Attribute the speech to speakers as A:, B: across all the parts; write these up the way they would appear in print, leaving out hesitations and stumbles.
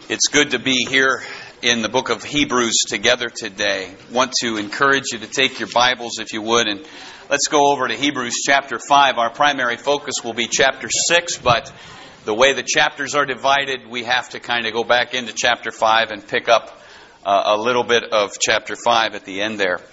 A: It's good to be here in the book of Hebrews together today. I want to encourage you to take your Bibles, if you would, and let's go over to Hebrews chapter 5. Our primary focus will be chapter 6, but the way the chapters are divided, we have to kind of go back into chapter 5 and pick up a little bit of chapter 5 at the end there.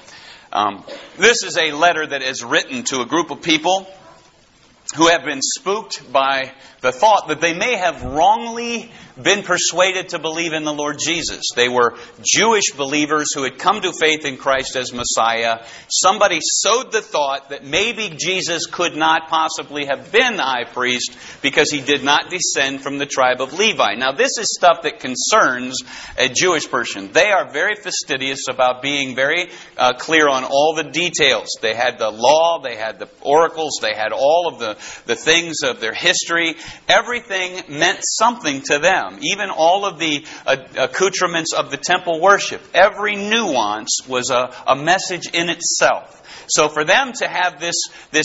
A: This is a letter that is written to a group of people who have been spooked by the thought that they may have wrongly been persuaded to believe in the Lord Jesus. They were Jewish believers who had come to faith in Christ as Messiah. Somebody sowed the thought that maybe Jesus could not possibly have been the high priest because he did not descend from the tribe of Levi. Now, this is stuff that concerns a Jewish person. They are very fastidious about being very clear on all the details. They had the law, they had the oracles, they had all of the things of their history. Everything meant something to them. Even all of the accoutrements of the temple worship. Every nuance was a message in itself. So for them to have this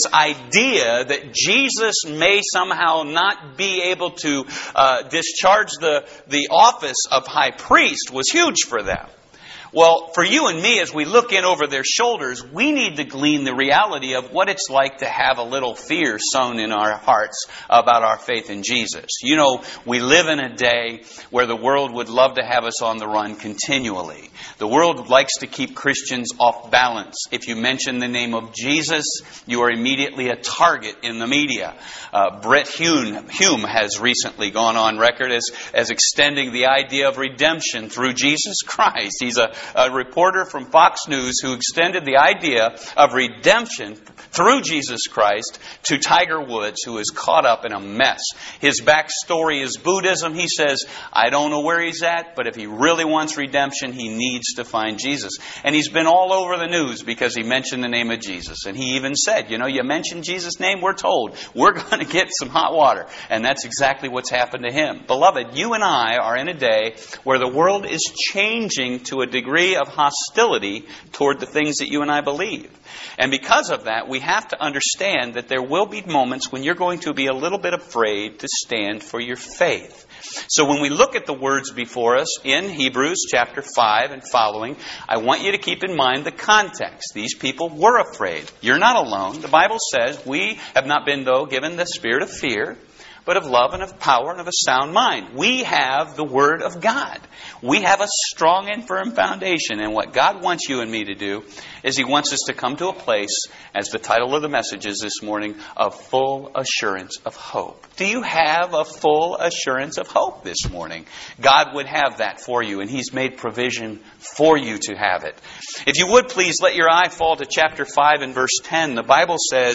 A: idea that Jesus may somehow not be able to discharge the office of high priest was huge for them. Well, for you and me, as we look in over their shoulders, we need to glean the reality of what it's like to have a little fear sown in our hearts about our faith in Jesus. You know, we live in a day where the world would love to have us on the run continually. The world likes to keep Christians off balance. If you mention the name of Jesus, you are immediately a target in the media. Brett Hume has recently gone on record as extending the idea of redemption through Jesus Christ. He's a reporter from Fox News who extended the idea of redemption through Jesus Christ to Tiger Woods, who is caught up in a mess. His backstory is Buddhism. He says, I don't know where he's at, but if he really wants redemption, he needs to find Jesus. And he's been all over the news because he mentioned the name of Jesus. And he even said, you mention Jesus' name, we're told we're going to get some hot water. And that's exactly what's happened to him. Beloved, you and I are in a day where the world is changing to a degree of hostility toward the things that you and I believe. And because of that, we have to understand that there will be moments when you're going to be a little bit afraid to stand for your faith. So when we look at the words before us in Hebrews chapter 5 and following, I want you to keep in mind the context. These people were afraid. You're not alone. The Bible says we have not been, though, given the spirit of fear, but of love and of power and of a sound mind. We have the Word of God. We have a strong and firm foundation. And what God wants you and me to do is He wants us to come to a place, as the title of the message is this morning, of full assurance of hope. Do you have a full assurance of hope this morning? God would have that for you, and He's made provision for you to have it. If you would please let your eye fall to chapter 5 and verse 10. The Bible says,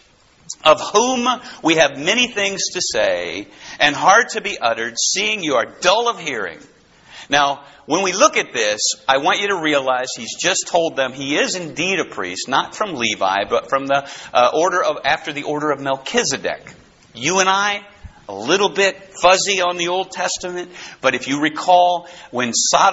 A: of whom we have many things to say and hard to be uttered, seeing you are dull of hearing. Now, when we look at this, I want you to realize he's just told them he is indeed a priest, not from Levi, but from the after the order of Melchizedek. You and I, a little bit fuzzy on the Old Testament, but if you recall when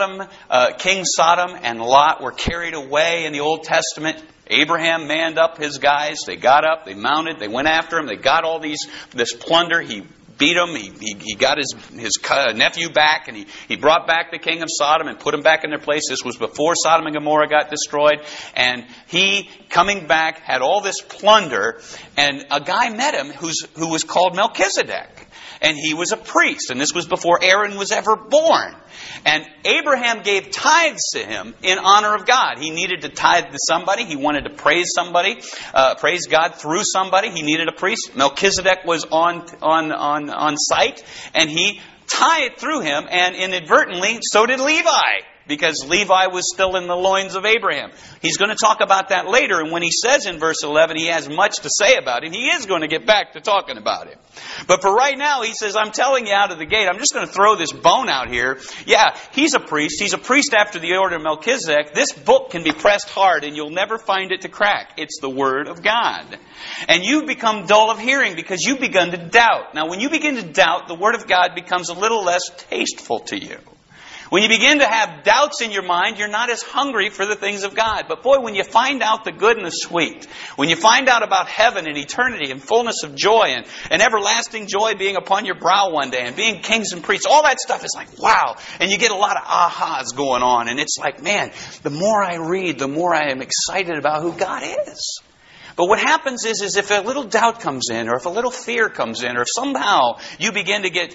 A: King Sodom and Lot were carried away in the Old Testament, Abraham manned up his guys. They got up, they mounted, they went after him. They got all this plunder. He beat him. He got his nephew back, and he brought back the king of Sodom and put him back in their place. This was before Sodom and Gomorrah got destroyed. And he, coming back, had all this plunder. And a guy met him who was called Melchizedek. And he was a priest. And this was before Aaron was ever born. And Abraham gave tithes to him in honor of God. He needed to tithe to somebody. He wanted to praise somebody, praise God through somebody. He needed a priest. Melchizedek was on site, and he tithed through him, and inadvertently, so did Levi, because Levi was still in the loins of Abraham. He's going to talk about that later, and when he says in verse 11 he has much to say about it, he is going to get back to talking about it. But for right now, he says, I'm telling you out of the gate, I'm just going to throw this bone out here. Yeah, he's a priest. He's a priest after the order of Melchizedek. This book can be pressed hard, and you'll never find it to crack. It's the Word of God. And you become dull of hearing because you've begun to doubt. Now, when you begin to doubt, the Word of God becomes a little less tasteful to you. When you begin to have doubts in your mind, you're not as hungry for the things of God. But boy, when you find out the good and the sweet, when you find out about heaven and eternity and fullness of joy and everlasting joy being upon your brow one day and being kings and priests, all that stuff is like, wow. And you get a lot of ahas going on. And it's like, man, the more I read, the more I am excited about who God is. But what happens is if a little doubt comes in, or if a little fear comes in, or if somehow you begin to get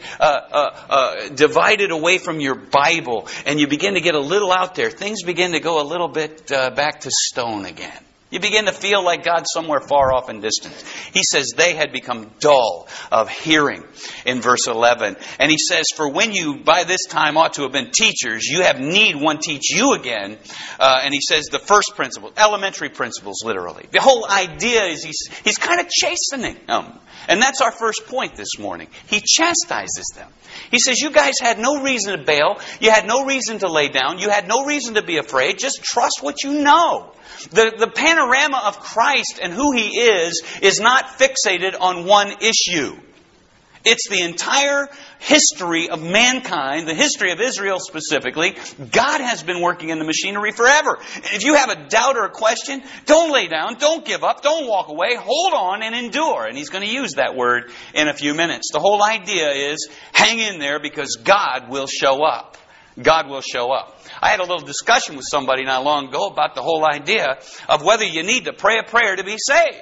A: divided away from your Bible, and you begin to get a little out there, things begin to go a little bit back to stone again. You begin to feel like God's somewhere far off and distant. He says they had become dull of hearing in verse 11. And he says, for when you by this time ought to have been teachers, you have need one teach you again. And he says the first principle, elementary principles literally. The whole idea is he's kind of chastening them. And that's our first point this morning. He chastises them. He says, you guys had no reason to bail. You had no reason to lay down. You had no reason to be afraid. Just trust what you know. The panorama of Christ and who He is not fixated on one issue. It's the entire history of mankind, the history of Israel specifically. God has been working in the machinery forever. If you have a doubt or a question, don't lay down, don't give up, don't walk away, hold on and endure. And He's going to use that word in a few minutes. The whole idea is hang in there because God will show up. God will show up. I had a little discussion with somebody not long ago about the whole idea of whether you need to pray a prayer to be saved.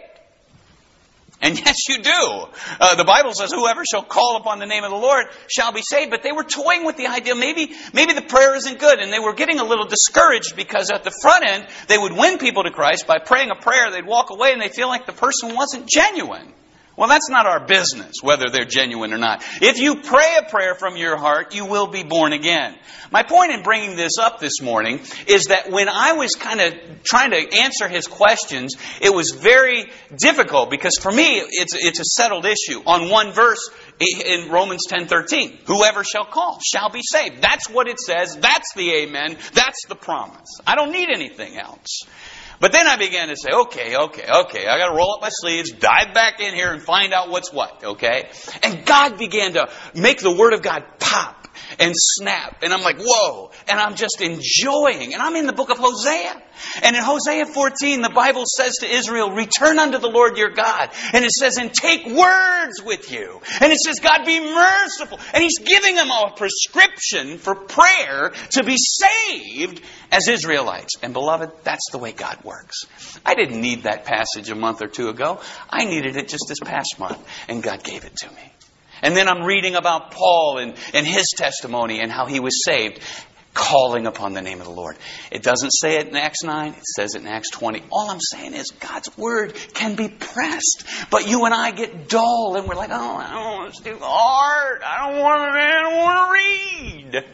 A: And yes, you do. The Bible says, whoever shall call upon the name of the Lord shall be saved. But they were toying with the idea, maybe the prayer isn't good. And they were getting a little discouraged because at the front end, they would win people to Christ by praying a prayer. They'd walk away and they feel like the person wasn't genuine. Well, that's not our business, whether they're genuine or not. If you pray a prayer from your heart, you will be born again. My point in bringing this up this morning is that when I was kind of trying to answer his questions, it was very difficult because for me, it's a settled issue. On one verse in Romans 10:13, whoever shall call shall be saved. That's what it says. That's the amen. That's the promise. I don't need anything else. But then I began to say, okay, I got to roll up my sleeves, dive back in here and find out what's what, okay? And God began to make the Word of God pop and snap. And I'm like, whoa. And I'm just enjoying. And I'm in the book of Hosea. And in Hosea 14, the Bible says to Israel, return unto the Lord your God. And it says, and take words with you. And it says, God, be merciful. And He's giving them a prescription for prayer to be saved as Israelites. And beloved, that's the way God works. I didn't need that passage a month or two ago. I needed it just this past month. And God gave it to me. And then I'm reading about Paul and his testimony and how he was saved, calling upon the name of the Lord. It doesn't say it in Acts 9. It says it in Acts 20. All I'm saying is God's Word can be pressed. But you and I get dull and we're like, oh, I don't want to do hard. I don't want to read.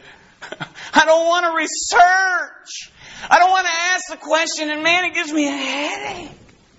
A: I don't want to research. I don't want to ask the question and man, it gives me a headache.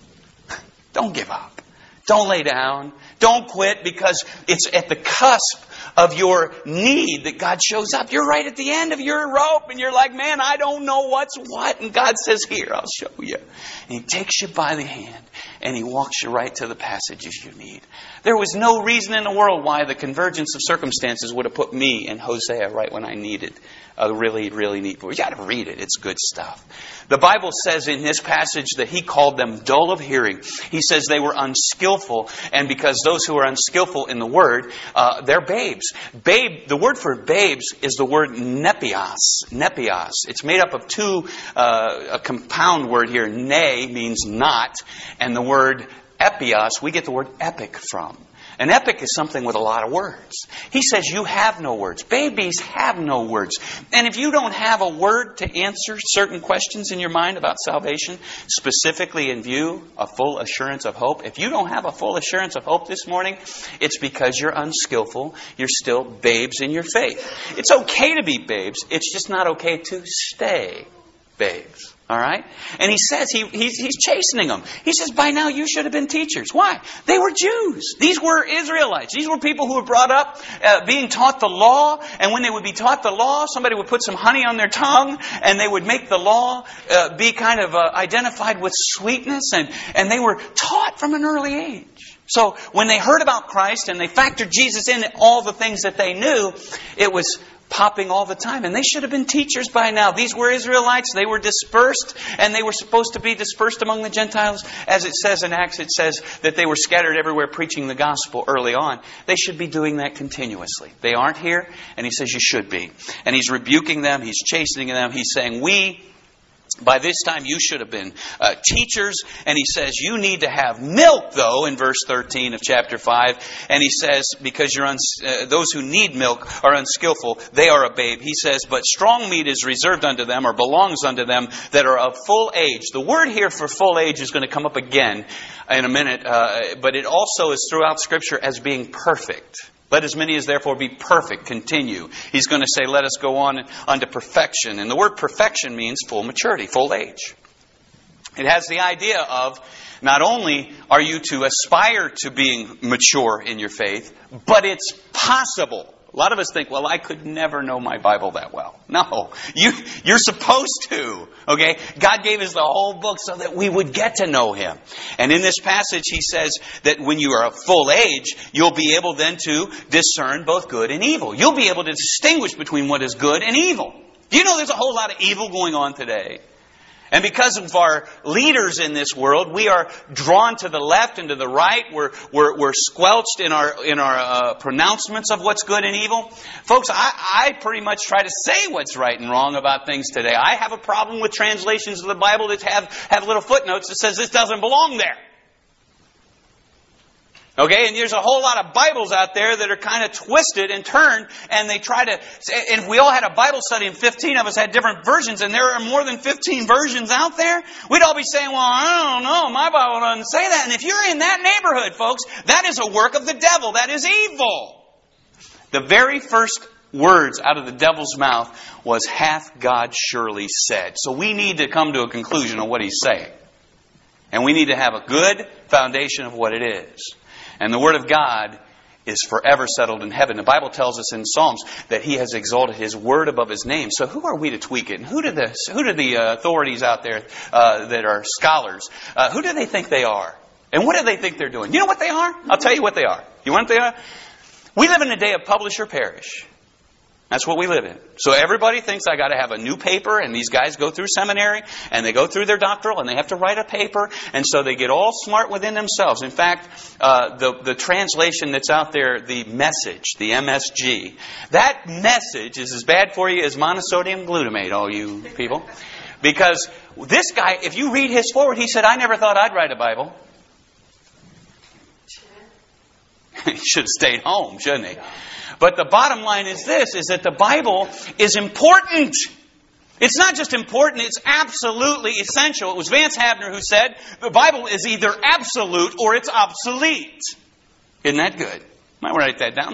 A: Don't give up. Don't lay down. Don't quit because it's at the cusp of your need that God shows up. You're right at the end of your rope and you're like, man, I don't know what's what. And God says, here, I'll show you. And He takes you by the hand and He walks you right to the passages you need. There was no reason in the world why the convergence of circumstances would have put me in Hosea right when I needed a really, really neat book. You got to read it. It's good stuff. The Bible says in this passage that He called them dull of hearing. He says they were unskillful, and because those who are unskillful in the Word, they're babes. The word for babes is the word nepios. Nepios. It's made up of a compound word here. Ne means not, and the word epios, we get the word epic from. An epic is something with a lot of words. He says you have no words. Babies have no words. And if you don't have a word to answer certain questions in your mind about salvation, specifically in view of full assurance of hope, if you don't have a full assurance of hope this morning, it's because you're unskillful. You're still babes in your faith. It's okay to be babes. It's just not okay to stay babes. All right? And he says, he's chastening them. He says, by now you should have been teachers. Why? They were Jews. These were Israelites. These were people who were brought up being taught the law. And when they would be taught the law, somebody would put some honey on their tongue and they would make the law be kind of identified with sweetness. And they were taught from an early age. So when they heard about Christ and they factored Jesus in all the things that they knew, it was popping all the time. And they should have been teachers by now. These were Israelites. They were dispersed, and they were supposed to be dispersed among the Gentiles. As it says in Acts, it says that they were scattered everywhere preaching the gospel early on. They should be doing that continuously. They aren't here, and he says you should be. And he's rebuking them. He's chastening them. He's saying, by this time you should have been teachers. And he says, you need to have milk, though, in verse 13 of chapter 5. And he says, because those who need milk are unskillful, they are a babe. He says, but strong meat is reserved unto them, or belongs unto them, that are of full age. The word here for full age is going to come up again in a minute. But it also is throughout Scripture as being perfect. Let as many as therefore be perfect continue. He's going to say, let us go on unto perfection. And the word perfection means full maturity, full age. It has the idea of not only are you to aspire to being mature in your faith, but it's possible. A lot of us think, well, I could never know my Bible that well. No, you're supposed to. Okay? God gave us the whole book so that we would get to know Him. And in this passage, He says that when you are of full age, you'll be able then to discern both good and evil. You'll be able to distinguish between what is good and evil. Do you know there's a whole lot of evil going on today? And because of our leaders in this world, we are drawn to the left and to the right. We're squelched in our pronouncements of what's good and evil. Folks, I pretty much try to say what's right and wrong about things today. I have a problem with translations of the Bible that have little footnotes that says this doesn't belong there. Okay, and there's a whole lot of Bibles out there that are kind of twisted and turned, and they try to, and if we all had a Bible study and 15 of us had different versions, and there are more than 15 versions out there, we'd all be saying, well, I don't know, my Bible doesn't say that. And if you're in that neighborhood, folks, that is a work of the devil. That is evil. The very first words out of the devil's mouth was, hath God surely said. So we need to come to a conclusion of what he's saying. And we need to have a good foundation of what it is. And the Word of God is forever settled in heaven. The Bible tells us in Psalms that He has exalted His Word above His name. So who are we to tweak it? And who do the authorities out there that are scholars, who do they think they are? And what do they think they're doing? You know what they are? I'll tell you what they are. You want what they are? We live in a day of publish or perish. That's what we live in. So everybody thinks I got to have a new paper, and these guys go through seminary, and they go through their doctoral, and they have to write a paper, and so they get all smart within themselves. In fact, the translation that's out there, the Message, the MSG, that message is as bad for you as monosodium glutamate, all you people. Because this guy, if you read his foreword, he said, I never thought I'd write a Bible. He should have stayed home, shouldn't he? But the bottom line is this, is that the Bible is important. It's not just important, it's absolutely essential. It was Vance Havner who said, the Bible is either absolute or it's obsolete. Isn't that good? Might write that down